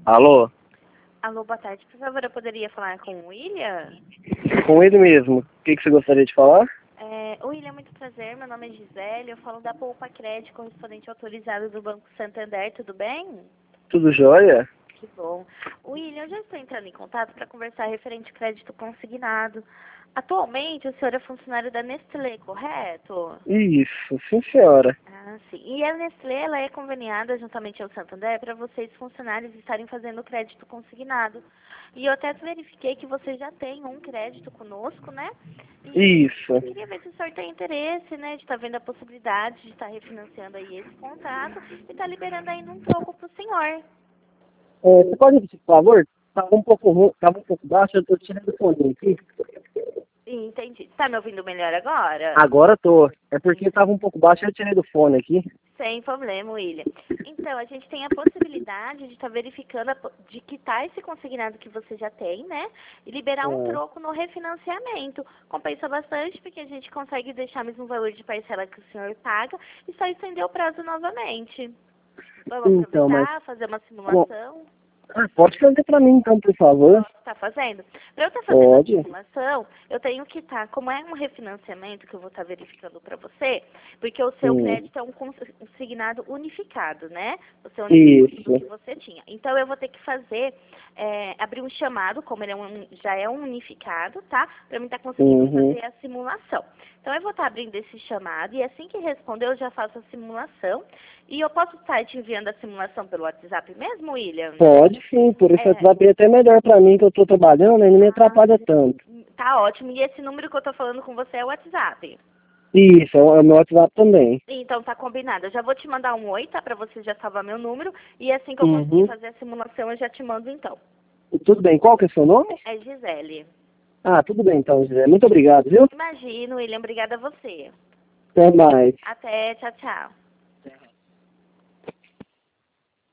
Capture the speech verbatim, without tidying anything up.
Alô? Alô, boa tarde. Por favor, eu poderia falar com o William? Com ele mesmo. O que, que você gostaria de falar? É, William, muito prazer. Meu nome é Gisele. Eu falo da Poupa Crédito, correspondente autorizado do Banco Santander. Tudo bem? Tudo jóia? Que bom. William, eu já estou entrando em contato para conversar referente ao crédito consignado. Atualmente, o senhor é funcionário da Nestlé, correto? Isso, sim senhora. Ah, sim. E a Nestlé, ela é conveniada juntamente ao Santander para vocês, funcionários, estarem fazendo crédito consignado. E eu até verifiquei que você já tem um crédito conosco, né? E Isso. eu queria ver se o senhor tem interesse, né, de estar vendo a possibilidade de estar refinanciando aí esse contrato e estar liberando ainda um troco para o senhor. É, você pode repetir, por favor? Tava um pouco ruim, tava um pouco baixo, eu tô tirando o fone aqui. Entendi. Está me ouvindo melhor agora? Agora tô. É porque tava um pouco baixo, eu tirei do fone aqui. Sem problema, William. Então, a gente tem a possibilidade de estar verificando, a po- de quitar esse consignado que você já tem, né? E liberar um Ah, troco no refinanciamento. Compensa bastante, porque a gente consegue deixar o mesmo valor de parcela que o senhor paga e só estender o prazo novamente. Vamos então, mas... aproveitar, fazer uma Bom, simulação? ah, pode fazer pra mim então, por favor? Está fazendo? Para eu estar fazendo a Pode. simulação, eu tenho que estar, como é um refinanciamento que eu vou estar verificando para você, porque o seu Hum, crédito é um consignado unificado, né? Você unificou tudo que isso. você tinha. Então eu vou ter que fazer, é, abrir um chamado, como ele é um, já é um unificado, tá? Para mim estar conseguindo Uhum. fazer a simulação. Então eu vou estar abrindo esse chamado e assim que responder eu já faço a simulação. E eu posso estar te enviando a simulação pelo WhatsApp mesmo, William? Pode sim, por isso É, vai ser até melhor pra mim que eu tô trabalhando e não me atrapalha tanto. tá ótimo. E esse número que eu tô falando com você é o WhatsApp. Isso, é o meu WhatsApp também. Então tá combinado. Eu já vou te mandar um oi, tá? Pra você já salvar meu número. E assim que eu conseguir Uhum. fazer a simulação, eu já te mando então. Tudo bem, qual que é o seu nome? É Gisele. Ah, tudo bem então, José. Muito obrigado, viu? Imagino, William. Obrigada a você. Até mais. Até. Tchau, tchau.